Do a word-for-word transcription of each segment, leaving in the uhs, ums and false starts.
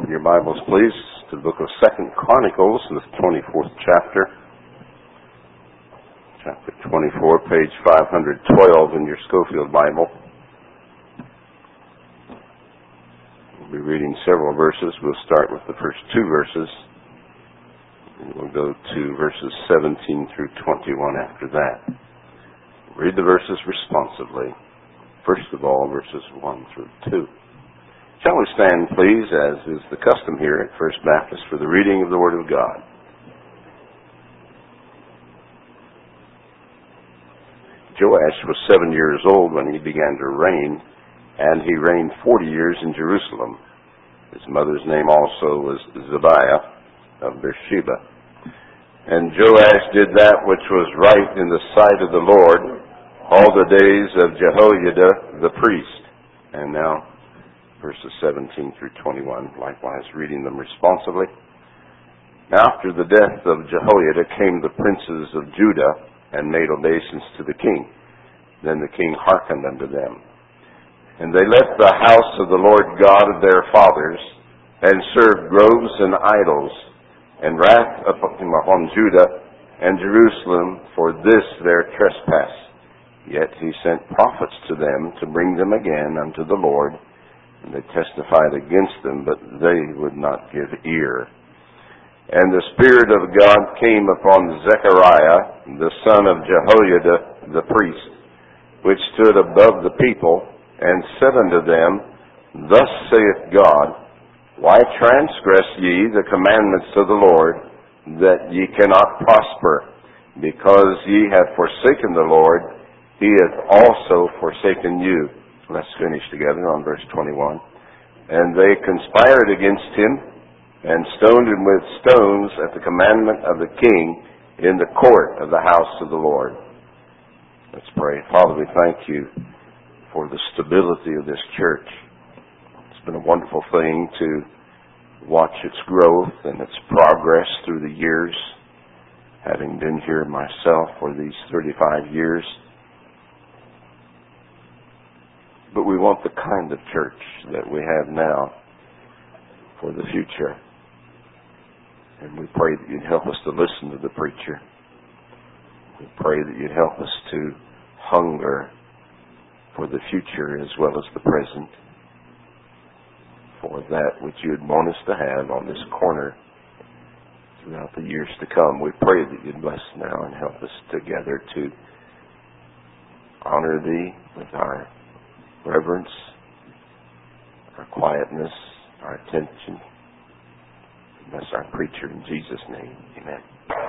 Open your Bibles, please, to the book of Second Chronicles, the twenty-fourth chapter. Chapter twenty-four, page five hundred twelve in your Schofield Bible. We'll be reading several verses. We'll start with the first two verses, and we'll go to verses seventeen through twenty-one after that. Read the verses responsively. First of all, verses one through two. Shall we stand, please, as is the custom here at First Baptist, for the reading of the Word of God. Joash was seven years old when he began to reign, and he reigned forty years in Jerusalem. His mother's name also was Zebiah of Beersheba. And Joash did that which was right in the sight of the Lord all the days of Jehoiada the priest. And now, verses seventeen through twenty-one, likewise reading them responsively. After the death of Jehoiada came the princes of Judah and made obeisance to the king. Then the king hearkened unto them. And they left the house of the Lord God of their fathers, and served groves and idols, and wrath upon Judah and Jerusalem for this their trespass. Yet he sent prophets to them to bring them again unto the Lord. And they testified against them, but they would not give ear. And the Spirit of God came upon Zechariah, the son of Jehoiada the priest, which stood above the people, and said unto them, Thus saith God, Why transgress ye the commandments of the Lord, that ye cannot prosper? Because ye have forsaken the Lord, he hath also forsaken you. Let's finish together on verse twenty-one. And they conspired against him, and stoned him with stones at the commandment of the king in the court of the house of the Lord. Let's pray. Father, we thank you for the stability of this church. It's been a wonderful thing to watch its growth and its progress through the years, having been here myself for these thirty-five years. But we want the kind of church that we have now for the future. And we pray that you'd help us to listen to the preacher. We pray that you'd help us to hunger for the future as well as the present, for that which you'd want us to have on this corner throughout the years to come. We pray that you'd bless now and help us together to honor thee with our reverence, our quietness, our attention. Bless our preacher in Jesus' name. Amen.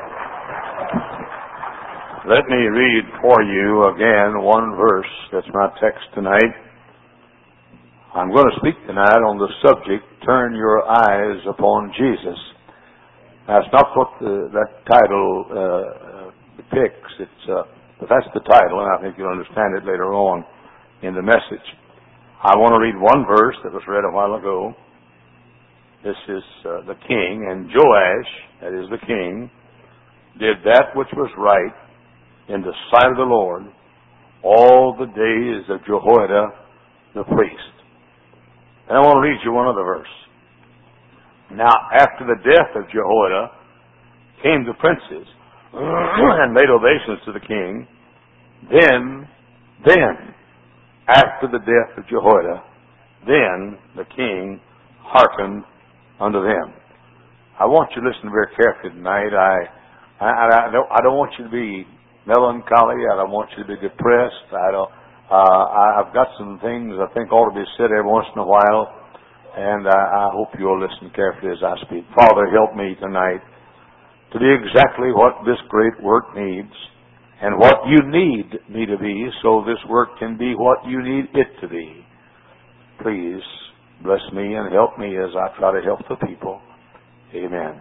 Let me read for you again one verse. That's my text tonight. I'm going to speak tonight on the subject, Turn Your Eyes Upon Jesus. That's not what the, that title uh, depicts. It's, uh, but that's the title, and I think you'll understand it later on in the message. I want to read one verse that was read a while ago. This is uh, the king, and Joash, that is the king, did that which was right in the sight of the Lord all the days of Jehoiada the priest. And I want to read you one other verse. Now, after the death of Jehoiada came the princes and made obeisance to the king. Then, then, after the death of Jehoiada, then the king hearkened unto them. I want you to listen very carefully tonight. I, I, I, don't, I don't want you to be melancholy. I don't want you to be depressed. I don't. Uh, I've got some things I think ought to be said every once in a while, and I, I hope you'll listen carefully as I speak. Father, help me tonight to be exactly what this great work needs, and what you need me to be, so this work can be what you need it to be. Please bless me and help me as I try to help the people. Amen.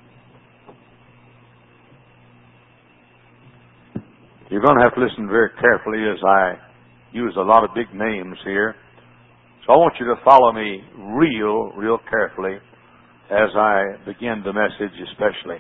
You're going to have to listen very carefully as I use a lot of big names here. So I want you to follow me real, real carefully as I begin the message especially.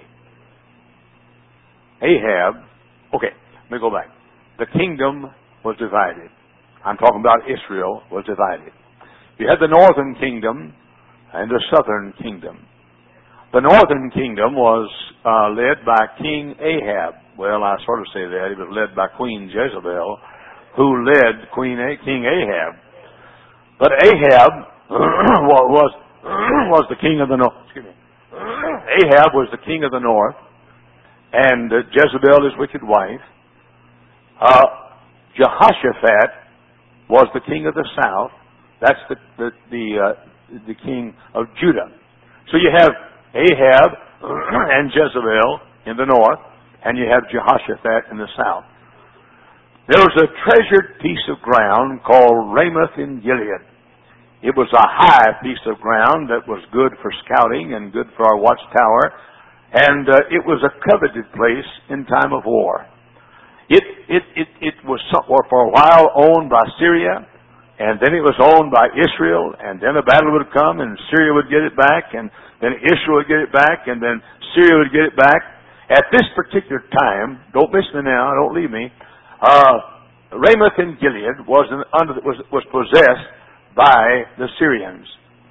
Ahab, okay, let me go back. The kingdom was divided. I'm talking about Israel was divided. You had the northern kingdom and the southern kingdom. The northern kingdom was uh, led by King Ahab. Well, I sort of say that. He was led by Queen Jezebel, who led Queen A- King Ahab. But Ahab was was the king of the north. Excuse me. Ahab was the king of the north, and uh, Jezebel, his wicked wife. Uh, Jehoshaphat was the king of the south. That's the the the, uh, the king of Judah. So you have Ahab and Jezebel in the north, and you have Jehoshaphat in the south. There was a treasured piece of ground called Ramoth in Gilead. It was a high piece of ground that was good for scouting and good for our watchtower, and uh, it was a coveted place in time of war. It it it it was for a while owned by Syria, and then it was owned by Israel, and then a battle would come, and Syria would get it back, and then Israel would get it back, and then Syria would get it back. At this particular time, don't miss me now, don't leave me. Uh, Ramoth in Gilead was an, under was was possessed by the Syrians.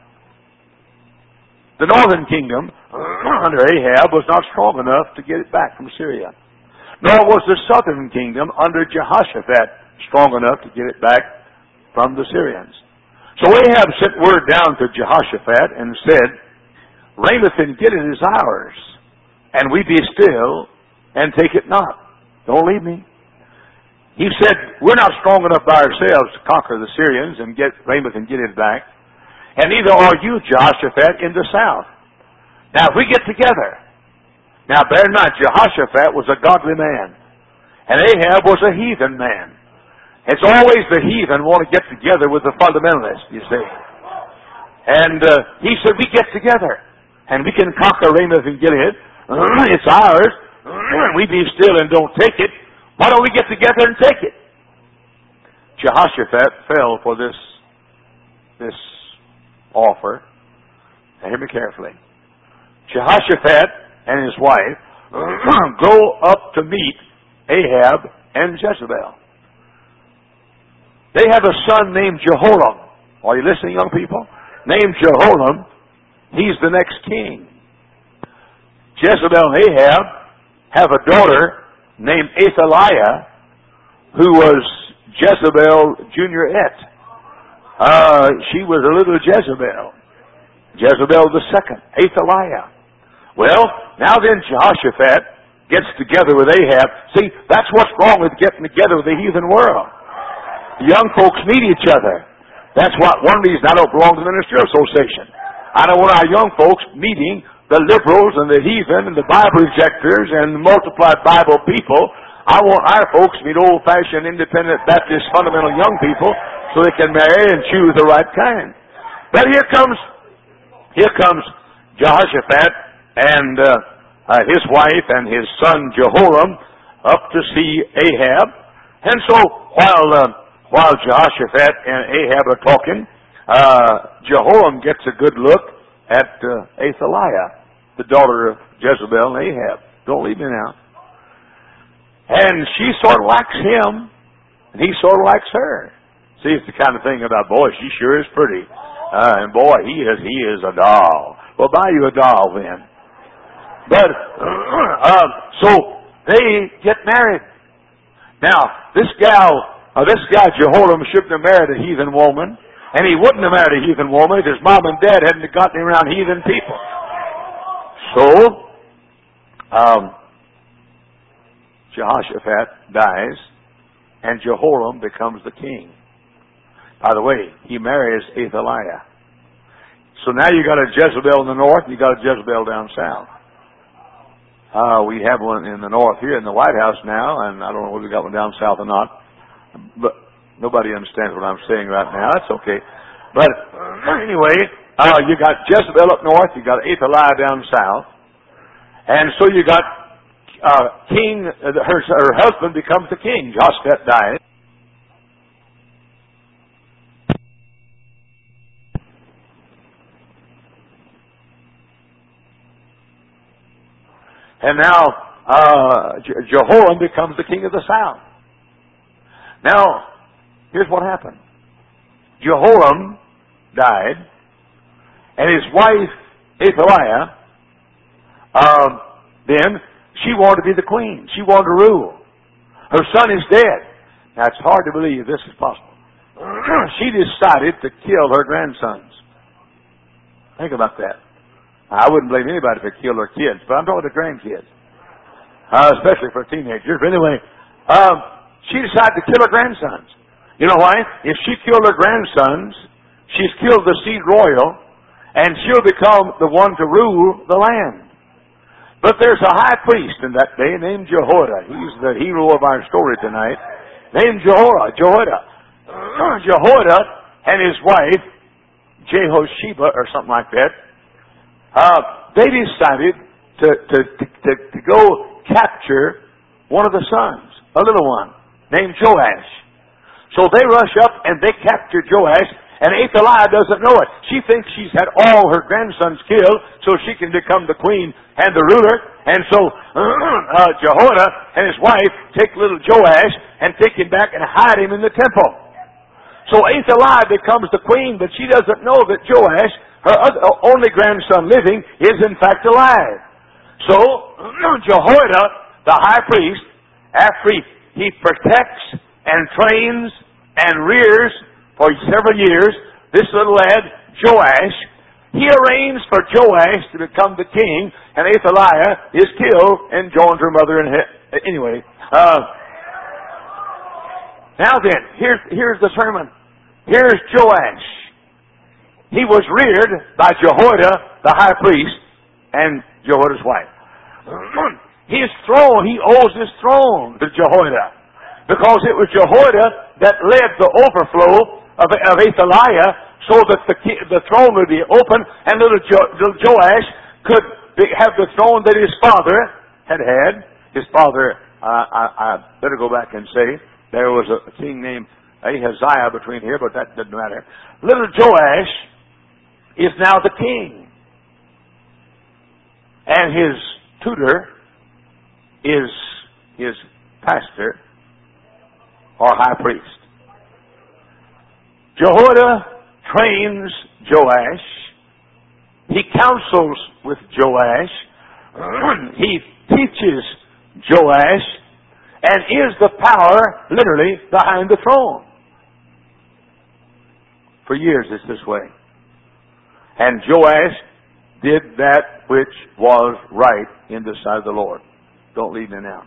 The northern kingdom under Ahab was not strong enough to get it back from Syria. Nor was the southern kingdom under Jehoshaphat strong enough to get it back from the Syrians. So Ahab sent word down to Jehoshaphat and said, Ramoth in Gilead is ours, and we be still and take it not. Don't leave me. He said, we're not strong enough by ourselves to conquer the Syrians and get Ramoth and Gilead back. And neither are you, Jehoshaphat, in the south. Now, if we get together. Now, bear in mind, Jehoshaphat was a godly man. And Ahab was a heathen man. It's always the heathen want to get together with the fundamentalists, you see. And uh, he said, we get together. And we can conquer Ramoth and Gilead. It's ours. We be still and don't take it. Why don't we get together and take it? Jehoshaphat fell for this, this offer. Now hear me carefully. Jehoshaphat and his wife go up to meet Ahab and Jezebel. They have a son named Jehoram. Are you listening, young people? Named Jehoram. He's the next king. Jezebel and Ahab have a daughter named Athaliah, who was Jezebel Juniorette. Uh, she was a little Jezebel. Jezebel the second, Athaliah. Well, now then Jehoshaphat gets together with Ahab. See, that's what's wrong with getting together with the heathen world. The young folks meet each other. That's what one reason I don't belong to the Ministerial Association. I don't want our young folks meeting the liberals and the heathen and the Bible rejectors and the multiplied Bible people. I want our folks to meet old-fashioned, independent Baptist, fundamental young people so they can marry and choose the right kind. But here comes, here comes Jehoshaphat and uh, uh, his wife and his son Jehoram up to see Ahab. And so while uh, while Jehoshaphat and Ahab are talking, uh, Jehoram gets a good look at uh, Athaliah, the daughter of Jezebel and Ahab. Don't leave me now. And she sort of likes him, and he sort of likes her. See, it's the kind of thing about, boy, she sure is pretty. Uh, and boy, he is he is a doll. Well, buy you a doll then. But, uh, so, they get married. Now, this gal, uh, this guy Jehoram shouldn't have married a heathen woman, and he wouldn't have married a heathen woman if his mom and dad hadn't gotten him around heathen people. So, um, Jehoshaphat dies, and Jehoram becomes the king. By the way, he marries Athaliah. So now you got a Jezebel in the north, and you got a Jezebel down south. Uh, we have one in the north here in the White House now, and I don't know whether we got one down south or not. But nobody understands what I'm saying right now. That's okay. But anyway, uh, you got Jezebel up north, you got Athaliah down south, and so you got uh, King. Uh, her her husband becomes the king. Jehoshaphat died. And now uh, Je- Jehoram becomes the king of the south. Now, here's what happened. Jehoram died, And his wife, Athaliah, um, then, she wanted to be the queen. She wanted to rule. Her son is dead. Now, it's hard to believe this is possible. She decided to kill her grandsons. Think about that. I wouldn't blame anybody if they killed their kids, but I'm talking about the grandkids. Uh, especially for teenagers. But anyway, um, she decided to kill her grandsons. You know why? If she killed her grandsons, she's killed the seed royal, and she'll become the one to rule the land. But there's a high priest in that day named Jehoiada. He's the hero of our story tonight. Named Jehoiada. Jehoiada. Jehoiada and his wife, Jehosheba, or something like that, uh, they decided to, to, to, to, to go capture one of the sons, a little one, named Joash. So they rush up and they capture Joash, and Athaliah doesn't know it. She thinks she's had all her grandsons killed so she can become the queen and the ruler. And so uh, Jehoiada and his wife take little Joash and take him back and hide him in the temple. So Athaliah becomes the queen, but she doesn't know that Joash, her other, only grandson living, is in fact alive. So Jehoiada, the high priest, after he, he protects and trains and rears for several years this little lad, Joash, he arranged for Joash to become the king, and Athaliah is killed and joins her mother in he- anyway. Uh, now then, here's here's the sermon. Here's Joash. He was reared by Jehoiada, the high priest, and Jehoiada's wife. His throne, he owes his throne to Jehoiada, because it was Jehoiada that led the overflow of, of Athaliah, so that the the throne would be open, and little, jo, little Joash could be, have the throne that his father had had. His father, uh, I, I better go back and say, there was a king named Ahaziah between here, but that doesn't matter. Little Joash is now the king, and his tutor is his pastor or high priest. Jehoiada trains Joash. He counsels with Joash. He teaches Joash, and is the power, literally, behind the throne. For years it's this way. And Joash did that which was right in the sight of the Lord. Don't leave me now.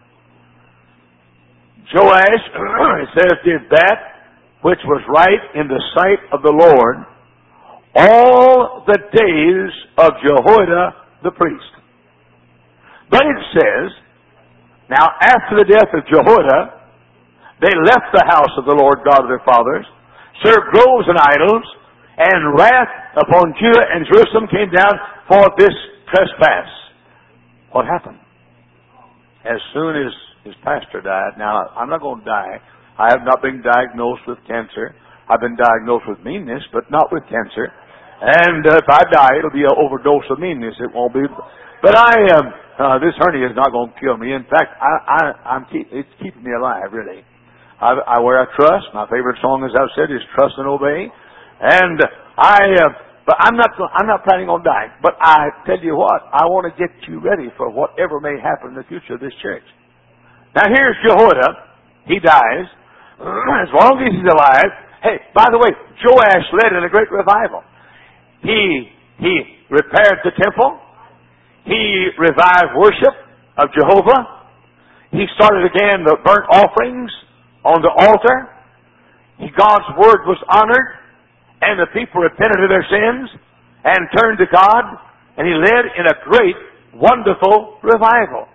Joash, it says, did that which was right in the sight of the Lord all the days of Jehoiada the priest. But it says, now after the death of Jehoiada, they left the house of the Lord God of their fathers, served groves and idols, and wrath upon Judah and Jerusalem came down for this trespass. What happened? As soon as his pastor died, now I'm not going to die. I have not been diagnosed with cancer. I've been diagnosed with meanness, but not with cancer. And uh, if I die, it'll be an overdose of meanness. It won't be. But I am. Um, uh, this hernia is not going to kill me. In fact, I, I, I'm keep, it's keeping me alive, really. I, I wear a trust. My favorite song, as I've said, is "Trust and Obey." And I. Uh, but I'm not. I'm not planning on dying. But I tell you what, I want to get you ready for whatever may happen in the future of this church. Now here's Jehoiada. He dies. As long as he's alive. Hey, by the way, Joash led in a great revival. He he repaired the temple. He revived worship of Jehovah. He started again the burnt offerings on the altar. He, God's word was honored, and the people repented of their sins and turned to God, and he led in a great, wonderful revival.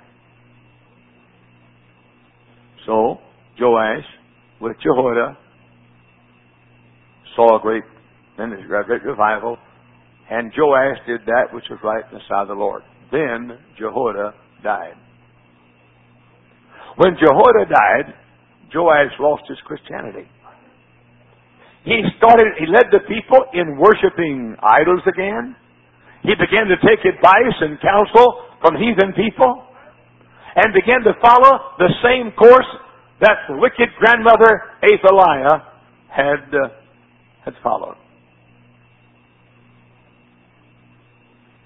So, Joash, with Jehoiada, saw a great, then a great revival, and Joash did that which was right in the sight of the Lord. Then Jehoiada died. When Jehoiada died, Joash lost his Christianity. He started, he led the people in worshiping idols again. He began to take advice and counsel from heathen people, and began to follow the same course that the wicked grandmother Athaliah had uh, had followed.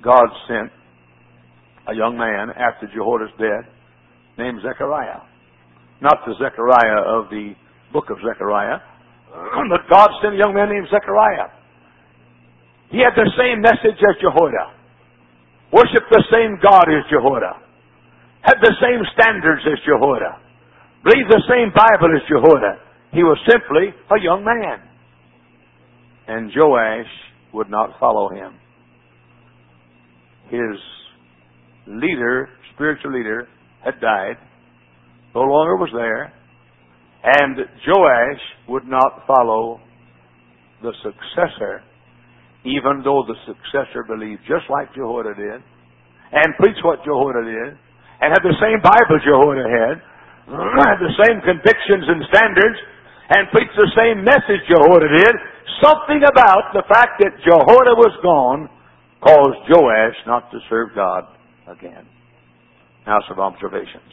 God sent a young man after Jehoiada's death named Zechariah. Not the Zechariah of the book of Zechariah, but God sent a young man named Zechariah. He had the same message as Jehoiada. Worshipped the same God as Jehoiada. Had the same standards as Jehoiada. Believed the same Bible as Jehoiada. He was simply a young man. And Joash would not follow him. His leader, spiritual leader, had died. No longer was there. And Joash would not follow the successor, even though the successor believed just like Jehoiada did, and preached what Jehoiada did, and had the same Bible Jehoiada had, had the same convictions and standards, and preached the same message Jehoiada did. Something about the fact that Jehoiada was gone caused Joash not to serve God again. Now some observations.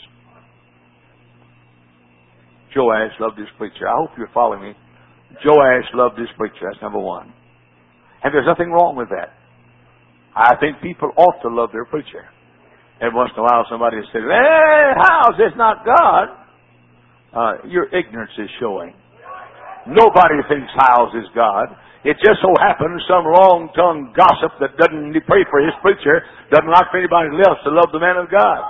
Joash loved his preacher. I hope you're following me. Joash loved his preacher. That's number one. And there's nothing wrong with that. I think people ought to love their preacher. Every once in a while somebody says, "Hey, how's this not God?" Uh, your ignorance is showing. Nobody thinks Hiles is God. It just so happens some wrong-tongued gossip that doesn't pray for his preacher doesn't like for anybody else to love the man of God.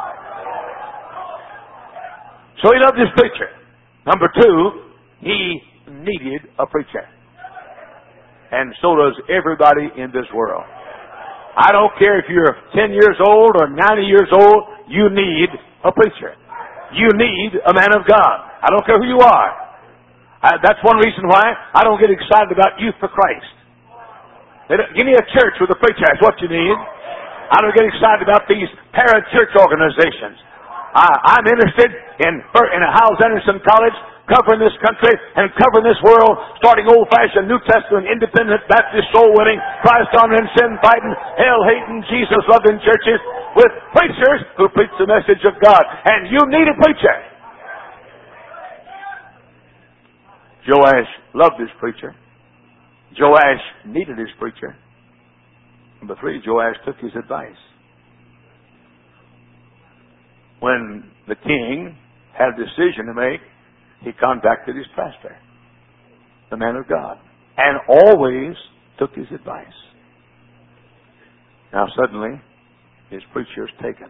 So he loved his preacher. Number two, he needed a preacher. And so does everybody in this world. I don't care if you're ten years old or ninety years old, you need a preacher. You need a man of God. I don't care who you are. I, that's one reason why I don't get excited about Youth for Christ. They don't, give me a church with a preacher. That's what you need. I don't get excited about these para-church organizations. I, I'm interested in, in a Howes Anderson College covering this country and covering this world, starting old-fashioned New Testament, independent Baptist, soul-winning, Christ-honoring, sin-fighting, hell-hating, Jesus-loving churches with preachers who preach the message of God. And you need a preacher. Joash loved his preacher. Joash needed his preacher. Number three, Joash took his advice. When the king had a decision to make, he contacted his pastor, the man of God, and always took his advice. Now suddenly, his preacher is taken.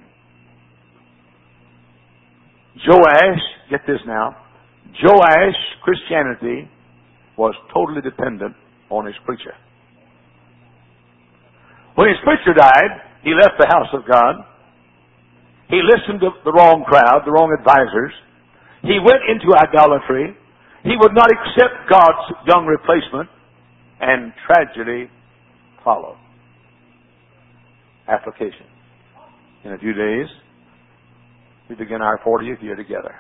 Joash, get this now, Joash, Christianity, was totally dependent on his preacher. When his preacher died, he left the house of God. He listened to the wrong crowd, the wrong advisors. He went into idolatry. He would not accept God's young replacement, and tragedy followed. Application. In a few days, we begin our fortieth year together.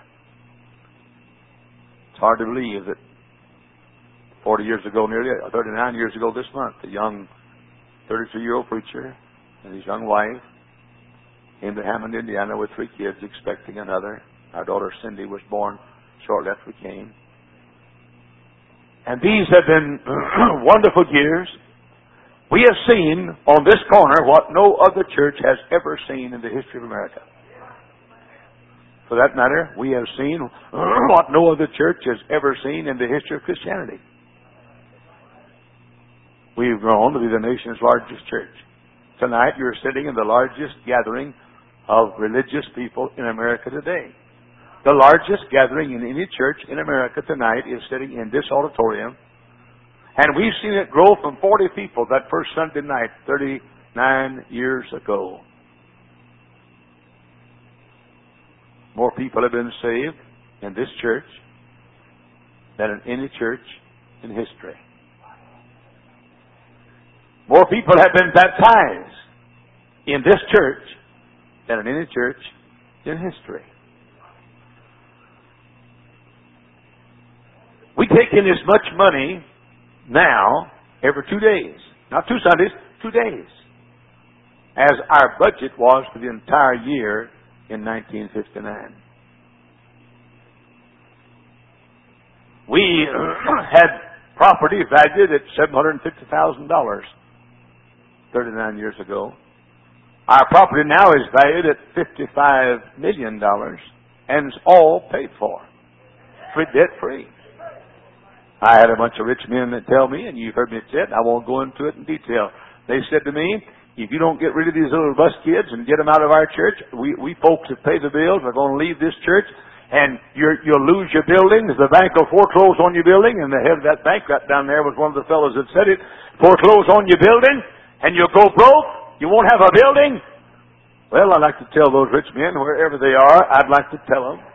It's hard to believe that forty years ago, nearly thirty-nine years ago this month, a young thirty-three-year-old preacher and his young wife came to Hammond, Indiana with three kids, expecting another. Our daughter Cindy was born shortly after we came. And these have been wonderful years. We have seen on this corner what no other church has ever seen in the history of America. For that matter, we have seen what no other church has ever seen in the history of Christianity. We've grown to be the nation's largest church. Tonight, you're sitting in the largest gathering of religious people in America today. The largest gathering in any church in America tonight is sitting in this auditorium. And we've seen it grow from forty people that first Sunday night, thirty-nine years ago. More people have been saved in this church than in any church in history. More people have been baptized in this church than in any church in history. We take in as much money now every two days, not two Sundays, two days, as our budget was for the entire year in nineteen fifty-nine. We had property valued at seven hundred fifty thousand dollars thirty-nine years ago. Our property now is valued at fifty-five million dollars, and it's all paid for. Free, debt-free. I had a bunch of rich men that tell me, and you've heard me say it, and I won't go into it in detail. They said to me, if you don't get rid of these little bus kids and get them out of our church, we, we folks that pay the bills are going to leave this church, and you're, you'll lose your buildings. The bank will foreclose on your building, and the head of that bank right down there was one of the fellows that said it, foreclose on your building, and you'll go broke. You won't have a building. Well, I'd like to tell those rich men, wherever they are, I'd like to tell them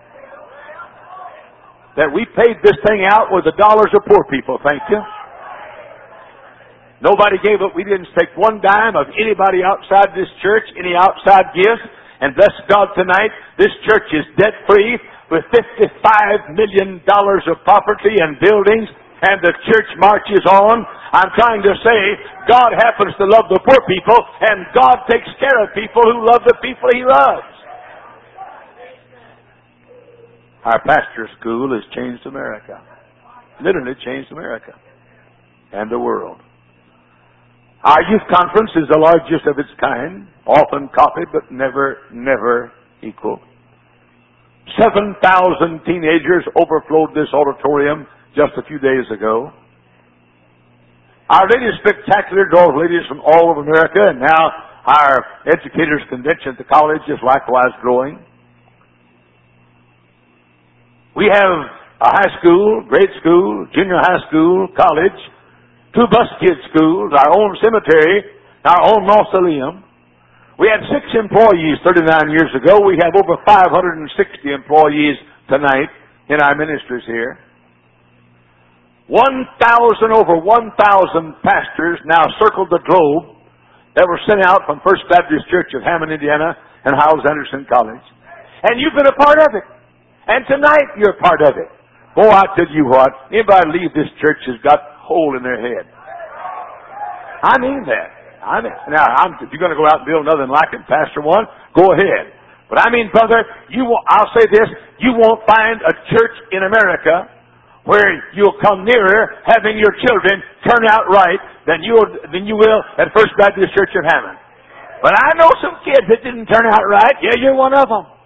that we paid this thing out with the dollars of poor people, thank you. Nobody gave it. We didn't take one dime of anybody outside this church, any outside gifts. And bless God tonight, this church is debt-free with fifty-five million dollars of property and buildings, and the church marches on. I'm trying to say, God happens to love the poor people, and God takes care of people who love the people He loves. Our pastor school has changed America. Literally changed America and the world. Our youth conference is the largest of its kind, often copied but never, never equal. Seven thousand teenagers overflowed this auditorium just a few days ago. Our Ladies Spectacular draws ladies from all over America, and now our Educators Convention at the college is likewise growing. We have a high school, grade school, junior high school, college, two bus kid schools, our own cemetery, our own mausoleum. We had six employees thirty-nine years ago. We have over five hundred sixty employees tonight in our ministries here. one thousand, over one thousand pastors now circle the globe that were sent out from First Baptist Church of Hammond, Indiana, and Hyles-Anderson College. And you've been a part of it. And tonight you're part of it. Boy, I tell you what, anybody leave this church has got a hole in their head. I mean that. I mean, now, I'm, if you're going to go out and build another like it, Pastor One, go ahead. But I mean, brother, you will, I'll say this, you won't find a church in America where you'll come nearer having your children turn out right than you than you will at First Baptist Church of Hammond. But I know some kids that didn't turn out right. Yeah, you're one of them.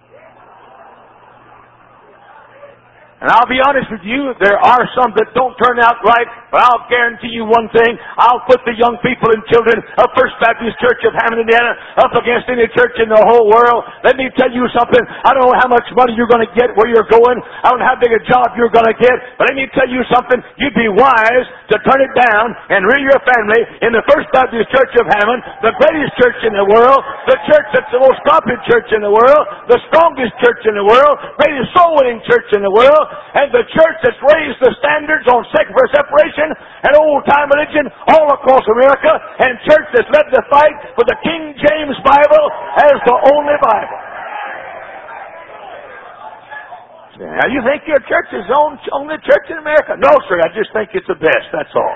And I'll be honest with you, there are some that don't turn out right, but I'll guarantee you one thing. I'll put the young people and children of First Baptist Church of Hammond, Indiana up against any church in the whole world. Let me tell you something. I don't know how much money you're going to get where you're going. I don't know how big a job you're going to get. But let me tell you something. You'd be wise to turn it down and rear your family in the First Baptist Church of Hammond, the greatest church in the world, the church that's the most popular church in the world, the strongest church in the world, greatest soul-winning church in the world, and the church that's raised the standards on secular separation and old-time religion all across America, and church that's led the fight for the King James Bible as the only Bible. Now, you think your church is the only church in America? No, sir, I just think it's the best, that's all.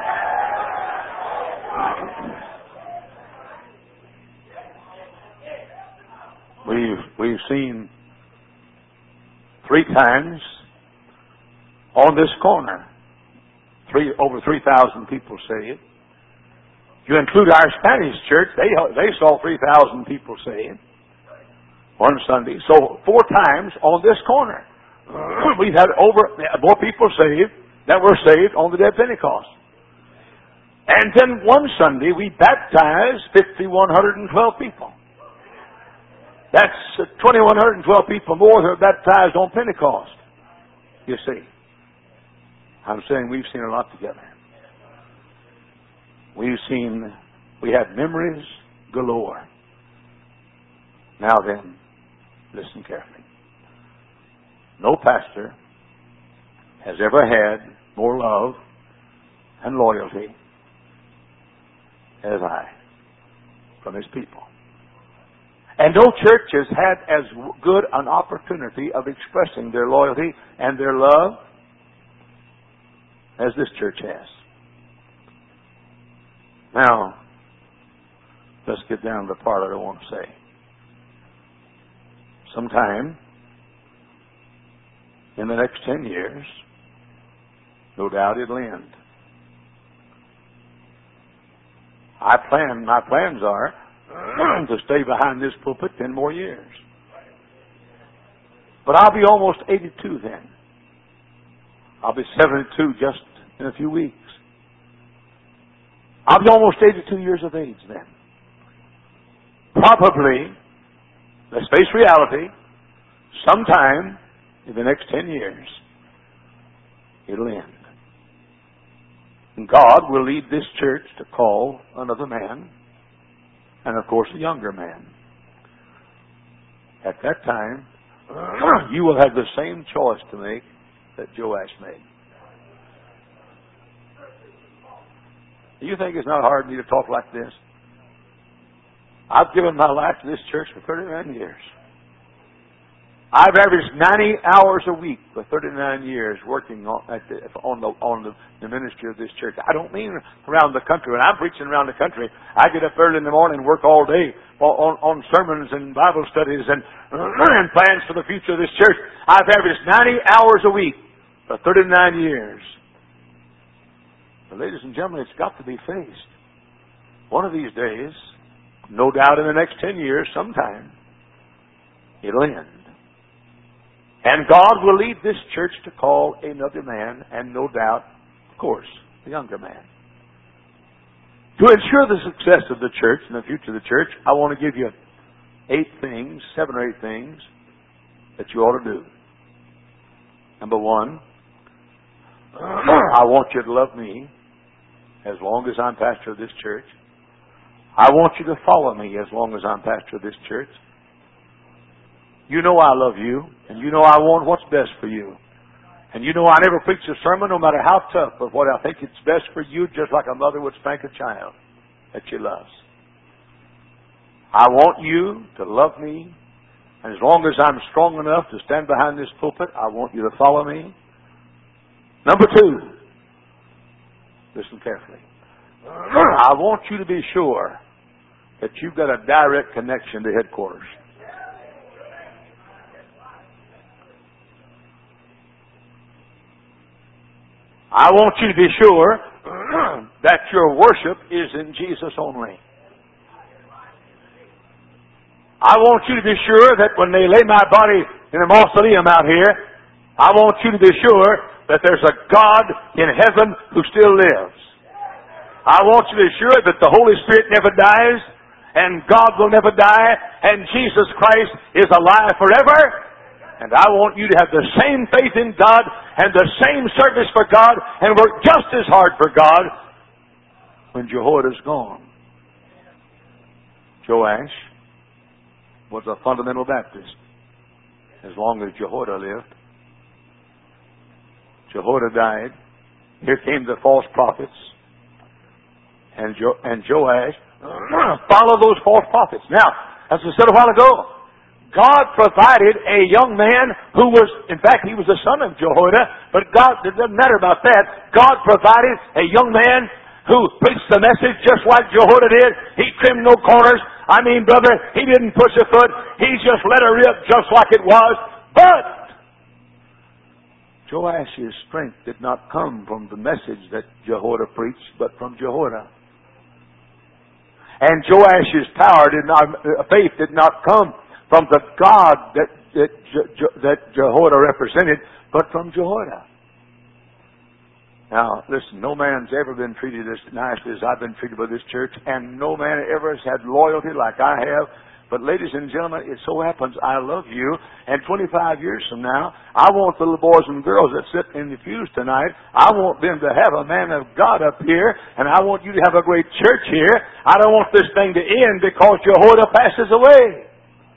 We've, we've seen three times on this corner, three, over three thousand people saved. If you include our Spanish church, they they saw three thousand people saved one Sunday. So four times on this corner, we've had over more people saved that were saved on the day of Pentecost. And then one Sunday, we baptized five thousand one hundred twelve people. That's two thousand one hundred twelve people more than were baptized on Pentecost. You see. I'm saying we've seen a lot together. We've seen, we have memories galore. Now then, listen carefully. No pastor has ever had more love and loyalty as I from his people. And no church has had as good an opportunity of expressing their loyalty and their love as this church has. Now, let's get down to the part I don't want to say. Sometime in the next ten years, no doubt it'll end. I plan, my plans are to stay behind this pulpit ten more years. But I'll be almost eighty-two then. I'll be seventy-two just in a few weeks. I'll be almost eighty-two years of age then. Probably, let's face reality, sometime in the next ten years, it'll end. And God will lead this church to call another man, and of course a younger man. At that time, you will have the same choice to make that Joash made. You think it's not hard for me to talk like this? I've given my life to this church for thirty-nine years. I've averaged ninety hours a week for thirty-nine years working on, at the, on, the, on the, the ministry of this church. I don't mean around the country. When I'm preaching around the country, I get up early in the morning and work all day on, on sermons and Bible studies and, and plans for the future of this church. I've averaged ninety hours a week for thirty-nine years. But ladies and gentlemen, it's got to be faced. One of these days, no doubt in the next ten years, sometime, it'll end. And God will lead this church to call another man, and no doubt, of course, a younger man. To ensure the success of the church and the future of the church, I want to give you eight things, seven or eight things, that you ought to do. Number one, I want you to love me as long as I'm pastor of this church. I want you to follow me as long as I'm pastor of this church. You know I love you, and you know I want what's best for you. And you know I never preach a sermon, no matter how tough, but what I think it's best for you, just like a mother would spank a child that she loves. I want you to love me, and as long as I'm strong enough to stand behind this pulpit, I want you to follow me. Number two, listen carefully. I want you to be sure that you've got a direct connection to headquarters. I want you to be sure that your worship is in Jesus only. I want you to be sure that when they lay my body in a mausoleum out here, I want you to be sure that there's a God in heaven who still lives. I want you to be sure that the Holy Spirit never dies, and God will never die, and Jesus Christ is alive forever. And I want you to have the same faith in God and the same service for God and work just as hard for God when Jehoiada's gone. Joash was a fundamental Baptist as long as Jehoiada lived. Jehoiada died. Here came the false prophets. And, jo- and Joash followed those false prophets. Now, as I said a while ago, God provided a young man who was, in fact, he was the son of Jehoiada, but God, it doesn't matter about that. God provided a young man who preached the message just like Jehoiada did. He trimmed no corners. I mean, brother, he didn't push a foot. He just let her rip just like it was. But Joash's strength did not come from the message that Jehoiada preached, but from Jehoiada. And Joash's power did not, faith did not come from the God that, that, that Jehoiada represented, but from Jehoiada. Now, listen, no man's ever been treated as nicely as I've been treated by this church, and no man ever has had loyalty like I have. But ladies and gentlemen, it so happens I love you, and twenty-five years from now, I want the little boys and girls that sit in the pews tonight, I want them to have a man of God up here, and I want you to have a great church here. I don't want this thing to end because Jehoiada passes away.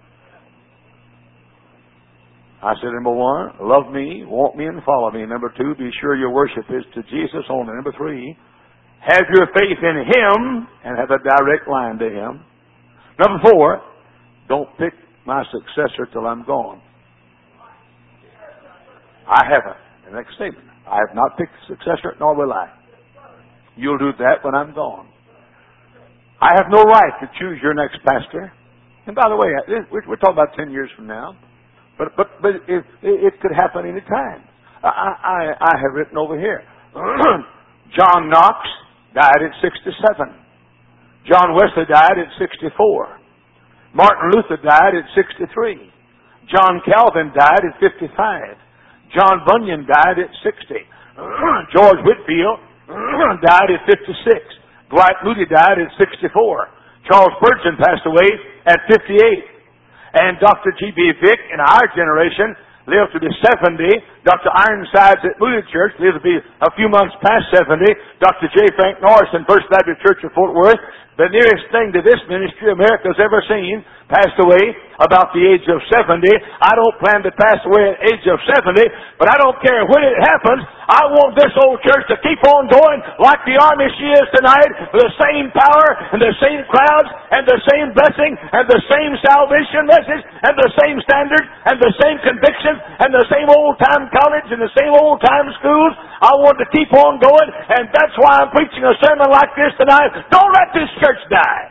I said, number one, love me, want me, and follow me. Number two, be sure your worship is to Jesus only. Number three, have your faith in Him and have a direct line to Him. Number four, don't pick my successor till I'm gone. I haven't. The next statement, I have not picked a successor, nor will I. You'll do that when I'm gone. I have no right to choose your next pastor. And by the way, we're talking about ten years from now. But but but it, it could happen any time. I, I I have written over here. John Knox died at sixty-seven. John Wesley died at sixty-four. Martin Luther died at sixty-three. John Calvin died at fifty-five. John Bunyan died at sixty. George Whitefield died at fifty-six. Dwight Moody died at sixty-four. Charles Spurgeon passed away at fifty-eight. And Doctor G B Vick in our generation lived to be seventy. Doctor Ironsides at Moody Church lived to be a few months past seventy. Doctor J. Frank Norris in First Baptist Church of Fort Worth, the nearest thing to this ministry America's ever seen, passed away about the age of seventy. I don't plan to pass away at the age of seventy, but I don't care when it happens. I want this old church to keep on going like the army she is tonight, with the same power and the same crowds and the same blessing and the same salvation message and the same standard and the same conviction and the same old-time college and the same old-time schools. I want to keep on going, and that's why I'm preaching a sermon like this tonight. Don't let this church die.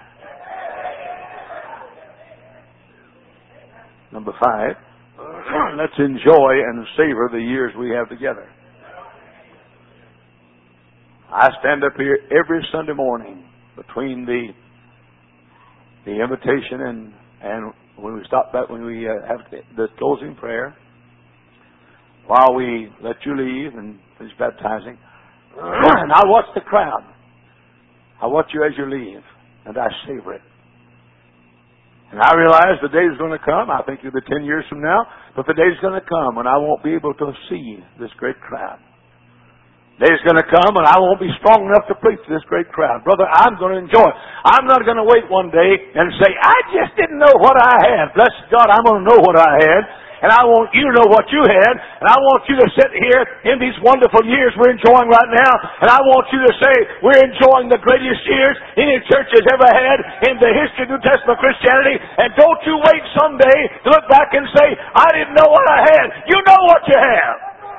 Number five, let's enjoy and savor the years we have together. I stand up here every Sunday morning between the the invitation and and when we stop back, when we uh, have the closing prayer, while we let you leave and finish baptizing, and I watch the crowd. I watch you as you leave, and I savor it. And I realize the day is going to come. I think it'll be ten years from now, but the day is going to come when I won't be able to see this great crowd. The day is going to come when I won't be strong enough to preach to this great crowd. Brother, I'm going to enjoy it. I'm not going to wait one day and say, I just didn't know what I had. Bless God, I'm going to know what I had. And I want you to know what you had. And I want you to sit here in these wonderful years we're enjoying right now. And I want you to say, we're enjoying the greatest years any church has ever had in the history of New Testament Christianity. And don't you wait someday to look back and say, I didn't know what I had. You know what you have.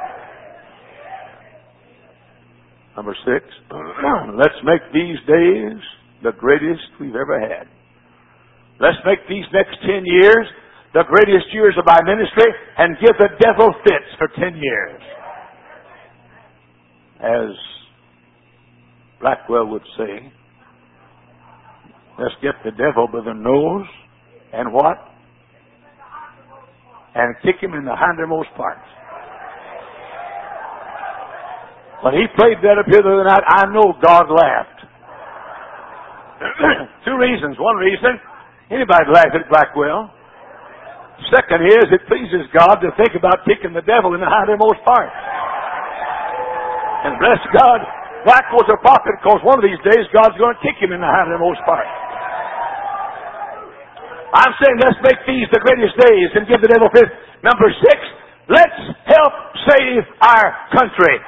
Number six, let's make these days the greatest we've ever had. Let's make these next ten years the greatest years of our ministry, and give the devil fits for ten years. As Blackwell would say, let's get the devil by the nose and what? And kick him in the hindermost parts. When he played that up here the other night, I know God laughed. Two reasons. One reason, anybody laugh at Blackwell. Second is, it pleases God to think about kicking the devil in the hindermost part. And bless God, Blackwell's a prophet, because one of these days God's going to kick him in the hindermost part. I'm saying let's make these the greatest days and give the devil fifth. Number six, let's help save our country.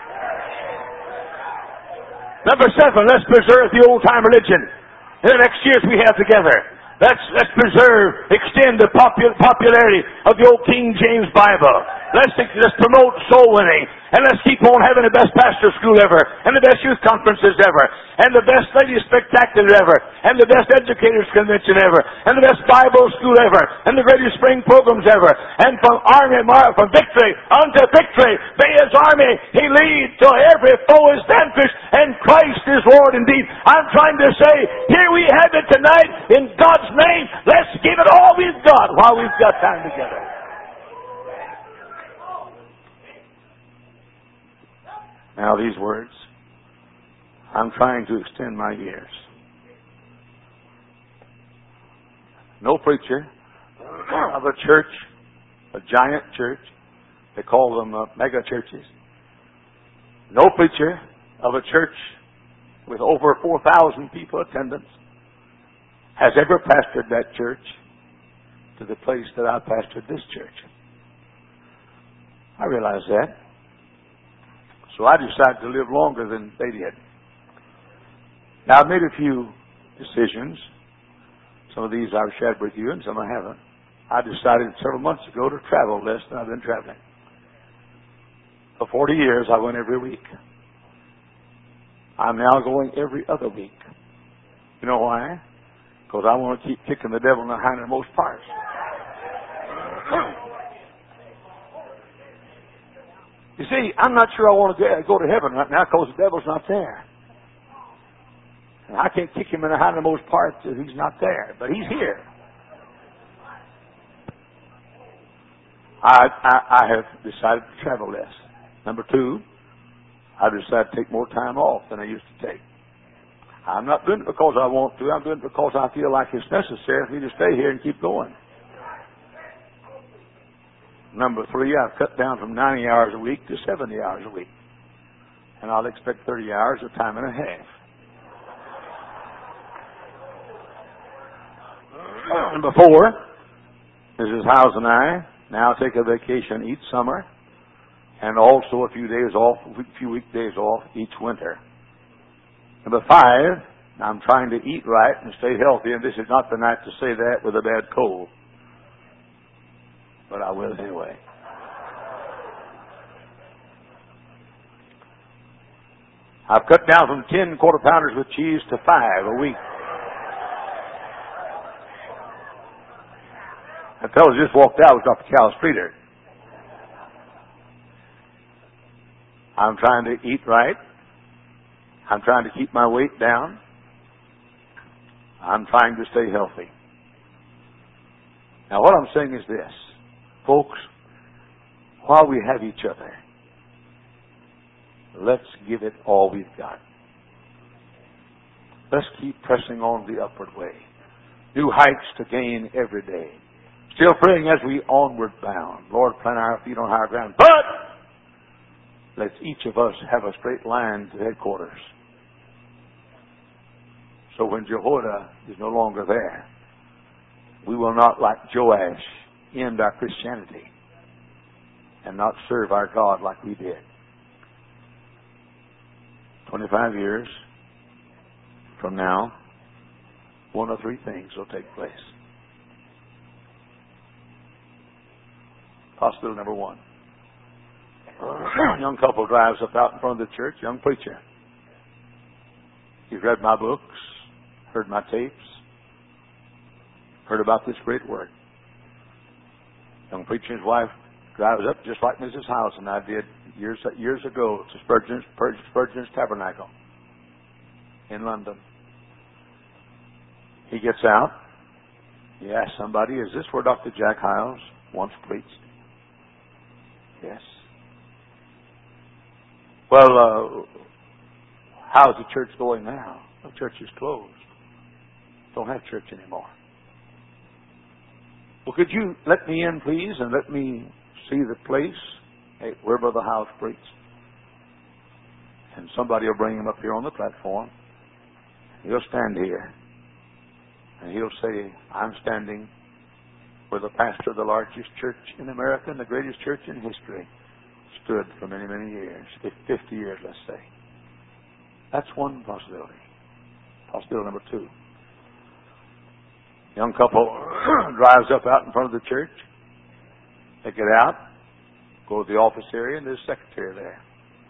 Number seven, let's preserve the old-time religion in the next years we have together. Let's, let's preserve, extend the popul- popularity of the old King James Bible. Let's, let's promote soul winning. And let's keep on having the best pastor school ever. And the best youth conferences ever. And the best ladies spectacular ever. And the best educators convention ever. And the best Bible school ever. And the greatest spring programs ever. And from army, from victory unto victory, may His army, He leads till every foe is vanquished. And Christ is Lord indeed. I'm trying to say, here we have it tonight in God's name. Let's give it all we've got while we've got time together. Now these words, I'm trying to extend my years. No preacher of a church, a giant church, they call them uh, mega churches. No preacher of a church with over four thousand people attendance has ever pastored that church to the place that I pastored this church. I realize that. So I decided to live longer than they did. Now, I've made a few decisions. Some of these I've shared with you and some I haven't. I decided several months ago to travel less than I've been traveling. For forty years, I went every week. I'm now going every other week. You know why? Because I want to keep kicking the devil in the hindermost parts. You see, I'm not sure I want to go to heaven right now because the devil's not there. And I can't kick him in the hindermost part if he's not there. But he's here. I, I, I have decided to travel less. Number two, I've decided to take more time off than I used to take. I'm not doing it because I want to. I'm doing it because I feel like it's necessary for me to stay here and keep going. Number three, I've cut down from ninety hours a week to seventy hours a week. And I'll expect thirty hours of time and a half. Number four, Missus Howes and I now take a vacation each summer and also a few days off, a few weekdays off each winter. Number five, I'm trying to eat right and stay healthy, and this is not the night to say that with a bad cold. But I will anyway. I've cut down from ten quarter pounders with cheese to five a week. That fellow just walked out was Doctor Cal Streeter. I'm trying to eat right. I'm trying to keep my weight down. I'm trying to stay healthy. Now what I'm saying is this. Folks, while we have each other, let's give it all we've got. Let's keep pressing on the upward way. New heights to gain every day. Still praying as we onward bound. Lord, plant our feet on higher ground. But let each of us have a straight line to headquarters. So when Jehoiada is no longer there, we will not, like Joash, end our Christianity and not serve our God like we did. Twenty-five years from now, one of three things will take place. Possibility number one. A young couple drives up out in front of the church, young preacher. He's read my books, heard my tapes, heard about this great work. Young preacher and his wife drives up just like Missus Howes and I did years years ago to Spurgeon's, Spurgeon's Tabernacle in London. He gets out. He asks somebody, is this where Doctor Jack Hyles once preached? Yes. Well, uh, how's the church going now? The church is closed. Don't have church anymore. Well, could you let me in, please, and let me see the place hey, where Brother Hyles preached? And somebody will bring him up here on the platform. He'll stand here. And he'll say, I'm standing where the pastor of the largest church in America and the greatest church in history stood for many, many years. fifty years, let's say. That's one possibility. Possibility number two. Young couple drives up out in front of the church. They get out, go to the office area, and there's a secretary there.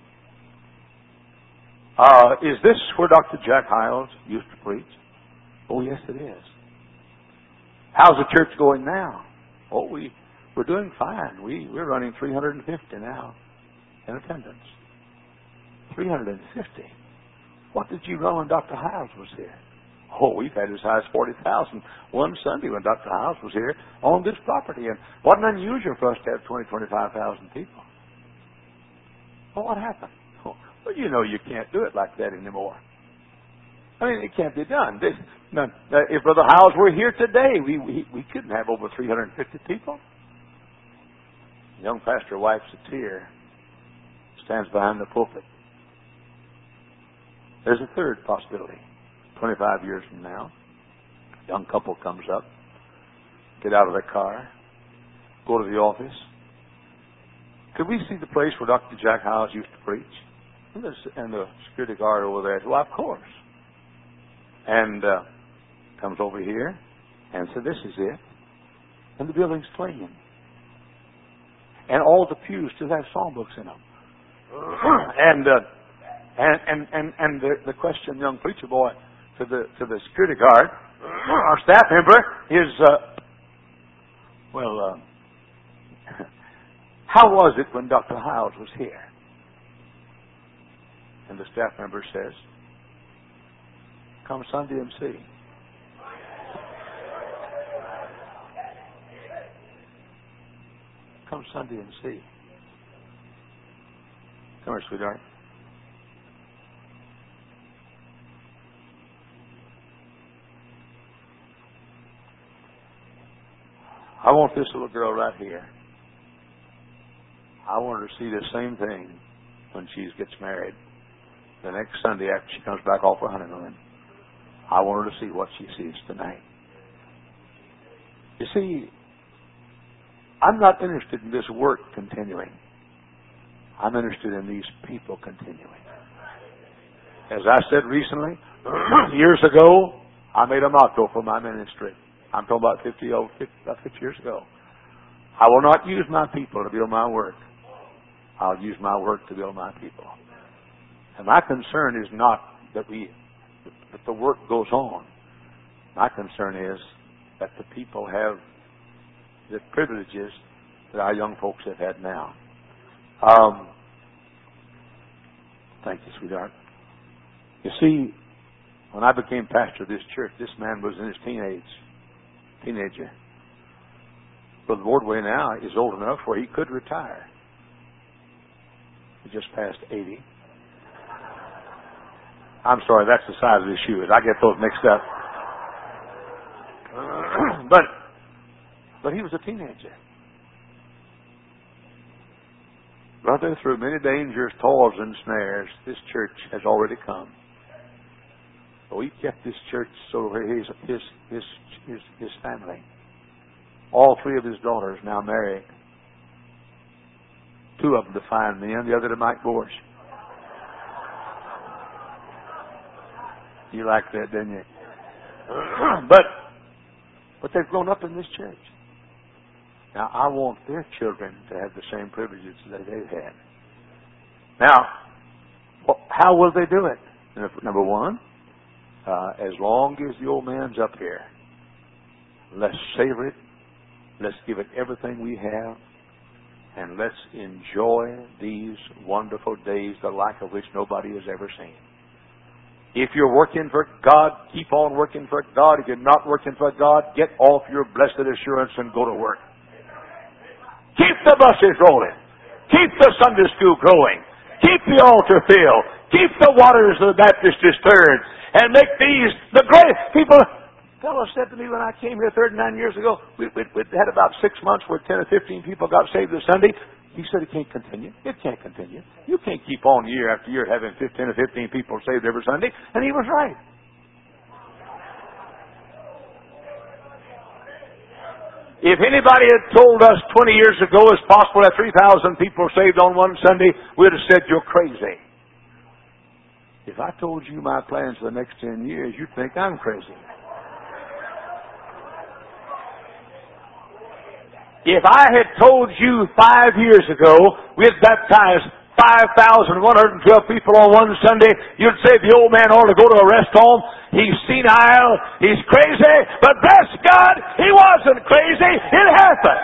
Uh, is this where Doctor Jack Hyles used to preach? Oh, yes, it is. How's the church going now? Oh, we, we're doing fine. We, we're running three hundred fifty now in attendance. three hundred fifty? What did you run when Doctor Hyles was here? Oh, we've had as high as forty thousand one Sunday when Doctor Hyles was here on this property. And wasn't unusual for us to have twenty, twenty-five thousand people. Well, what happened? Oh, well, you know you can't do it like that anymore. I mean, it can't be done. This, no, uh, if Brother Hyles were here today, we, we we couldn't have over three hundred fifty people. The young pastor wipes a tear, stands behind the pulpit. There's a third possibility. twenty-five years from now, a young couple comes up, get out of their car, go to the office. Could we see the place where Doctor Jack Hyles used to preach? And the, and the security guard over there said, well, of course. And uh, comes over here and said, this is it. And the building's clean. And all the pews still have songbooks in them. and, uh, and and and and the, the question, young preacher boy, to the to the security guard, our staff member, is, uh, well, uh, how was it when Doctor Hyles was here? And the staff member says, come Sunday and see. come Sunday and see. Come here, sweetheart. I want this little girl right here. I want her to see the same thing when she gets married. The next Sunday after she comes back off her honeymoon. I want her to see what she sees tonight. You see, I'm not interested in this work continuing. I'm interested in these people continuing. As I said recently, years ago, I made a motto for my ministry. I'm talking about fifty, oh, fifty, about fifty years ago. I will not use my people to build my work. I'll use my work to build my people. And my concern is not that we that the work goes on. My concern is that the people have the privileges that our young folks have had now. Um, thank you, sweetheart. You see, when I became pastor of this church, this man was in his teenage, teenager. Brother Wardway now is old enough where he could retire. He just passed eighty. I'm sorry, that's the size of his shoes. I get those mixed up. but, but he was a teenager. Brother, through many dangers, toils, and snares, this church has already come. But we kept this church so his, his, his, his, his family, all three of his daughters now married. Two of them to fine men, the other to Mike Borsch. You liked that, didn't you? but, but they've grown up in this church. Now, I want their children to have the same privileges that they've had. Now, well, how will they do it? Number one, uh, as long as the old man's up here, let's savor it. Let's give it everything we have. And let's enjoy these wonderful days, the like of which nobody has ever seen. If you're working for God, keep on working for God. If you're not working for God, get off your blessed assurance and go to work. Keep the buses rolling. Keep the Sunday school growing. Keep the altar filled. Keep the waters of the Baptist stirred. And make these the great people. A fellow said to me when I came here thirty-nine years ago, we, we, we had about six months where ten or fifteen people got saved this Sunday. He said it can't continue. It can't continue. You can't keep on year after year having fifteen or fifteen people saved every Sunday. And he was right. If anybody had told us twenty years ago it's possible to have three thousand people saved on one Sunday, we'd have said you're crazy. If I told you my plans for the next ten years, you'd think I'm crazy. If I had told you five years ago we'd baptize five thousand one hundred twelve people on one Sunday, you'd say the old man ought to go to a rest home. He's senile. He's crazy. But bless God, he wasn't crazy. It happened.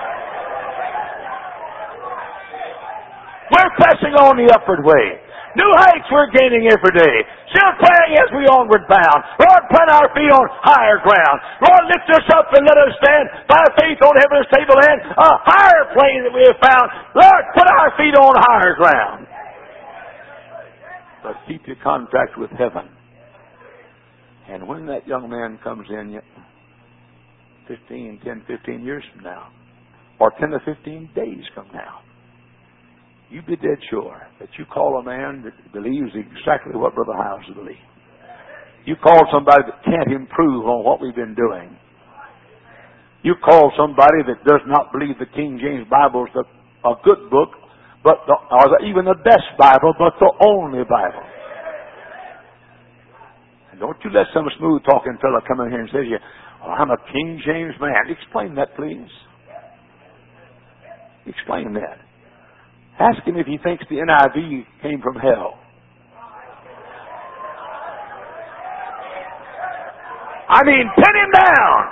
We're pressing on the upward way. New heights we're gaining every day. Still praying as we onward bound. Lord, plant our feet on higher ground. Lord, lift us up and let us stand by faith on heaven's table and a higher plane that we have found. Lord, put our feet on higher ground. But keep your contract with heaven. And when that young man comes in, fifteen, ten, fifteen years from now, or ten to fifteen days from now, you be dead sure that you call a man that believes exactly what Brother Hiles believes. You call somebody that can't improve on what we've been doing. You call somebody that does not believe the King James Bible is a good book, but the, or even the best Bible, but the only Bible. And don't you let some smooth-talking fellow come in here and say to you, oh, I'm a King James man. Explain that, please. Explain that. Ask him if he thinks the N I V came from hell. I mean, pin him down.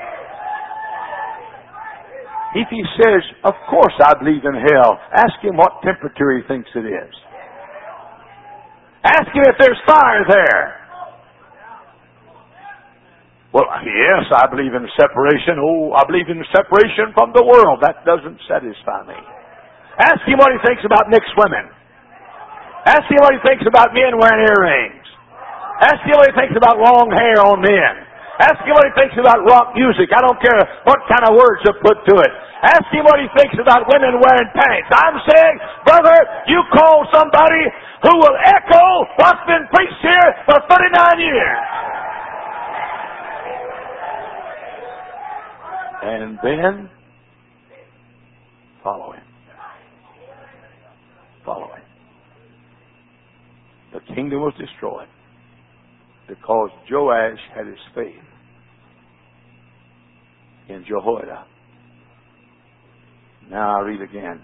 If he says, of course I believe in hell, ask him what temperature he thinks it is. Ask him if there's fire there. Well, yes, I believe in separation. Oh, I believe in separation from the world. That doesn't satisfy me. Ask him what he thinks about mixed women. Ask him what he thinks about men wearing earrings. Ask him what he thinks about long hair on men. Ask him what he thinks about rock music. I don't care what kind of words are put to it. Ask him what he thinks about women wearing pants. I'm saying, brother, you call somebody who will echo what's been preached here for thirty-nine years. And then follow him. Follow him. The kingdom was destroyed because Joash had his faith in Jehoiada. Now I read again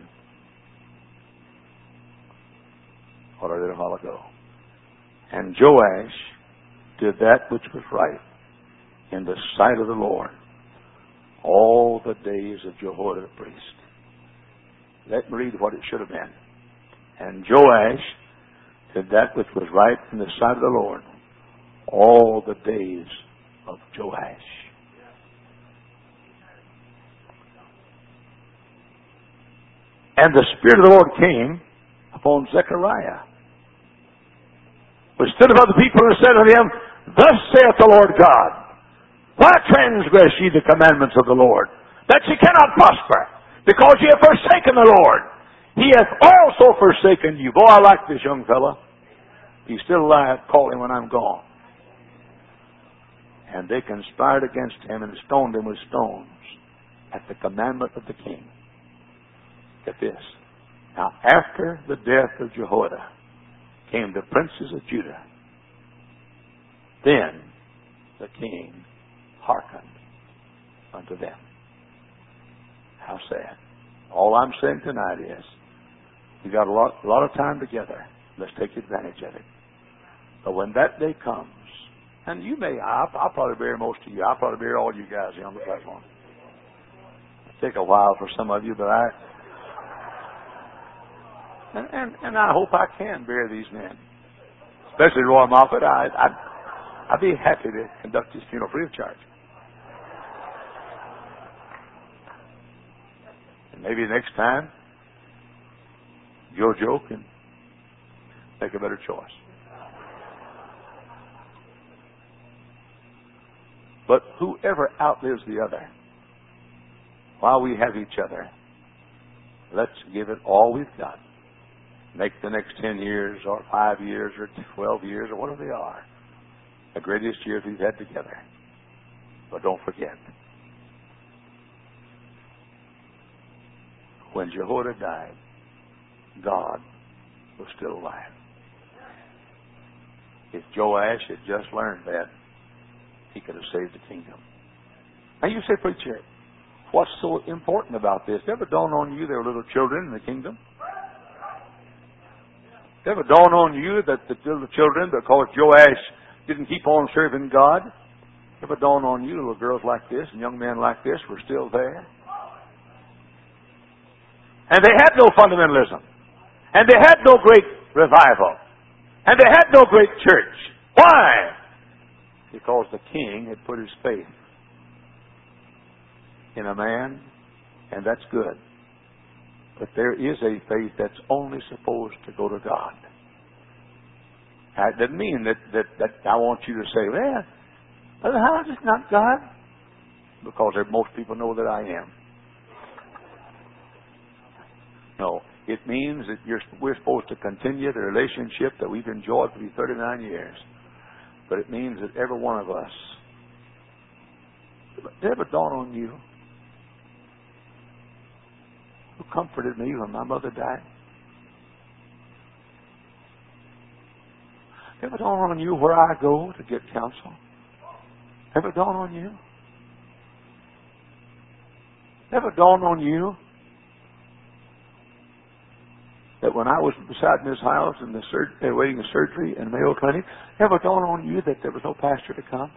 what I read a while ago. And Joash did that which was right in the sight of the Lord all the days of Jehoiada the priest. Let me read what it should have been. And Joash did that which was right in the sight of the Lord all the days of Joash. And the Spirit of the Lord came upon Zechariah, which stood above the people and said unto him, Thus saith the Lord God, Why transgress ye the commandments of the Lord, that ye cannot prosper, because ye have forsaken the Lord? He hath also forsaken you. Boy, I like this young fella. He's still alive. Call him when I'm gone. And they conspired against him and stoned him with stones at the commandment of the king. Get this. Now, after the death of Jehoiada came the princes of Judah. Then the king hearkened unto them. How sad. All I'm saying tonight is, we got a lot, a lot of time together. Let's take advantage of it. But when that day comes, and you may, I'll, I'll probably bear most of you. I'll probably bear all you guys here on the platform. It'll take a while for some of you, but I, and, and, and I hope I can bear these men. Especially Roy Moffett. I, I'd, I'd be happy to conduct his funeral free of charge. And maybe next time, Jojo can make a better choice. But whoever outlives the other, while we have each other, let's give it all we've got. Make the next ten years or five years or twelve years or whatever they are the greatest years we've had together. But don't forget, when Jehoiada died, God was still alive. If Joash had just learned that, he could have saved the kingdom. Now you say, preacher, what's so important about this? Never dawned on you there were little children in the kingdom? Never dawned on you that the little children, because Joash didn't keep on serving God, never dawned on you little girls like this and young men like this were still there? And they had no fundamentalism. And they had no great revival. And they had no great church. Why? Because the king had put his faith in a man, and that's good. But there is a faith that's only supposed to go to God. That doesn't mean that, that, that I want you to say, well, Brother Howard, it's not God. Because most people know that I am. No, it means that you're, we're supposed to continue the relationship that we've enjoyed for these thirty-nine years. But it means that every one of us, did it ever dawn on you who comforted me when my mother died? Ever dawn on you where I go to get counsel? Ever dawn on you? Ever dawn on you that when I was beside Miss Hiles in the sur- waiting the surgery in Mayo Clinic, ever dawn on you that there was no pastor to come?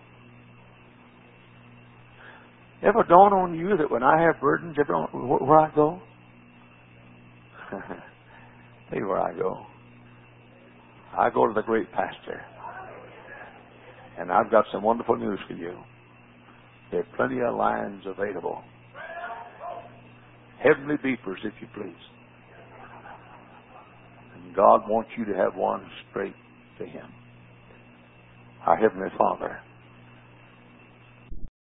Ever dawn on you that when I have burdens, ever on, where I go? Tell you where I go. I go to the great pastor. And I've got some wonderful news for you. There are plenty of lines available. Heavenly beepers, if you please. God wants you to have one straight to Him. Our Heavenly Father,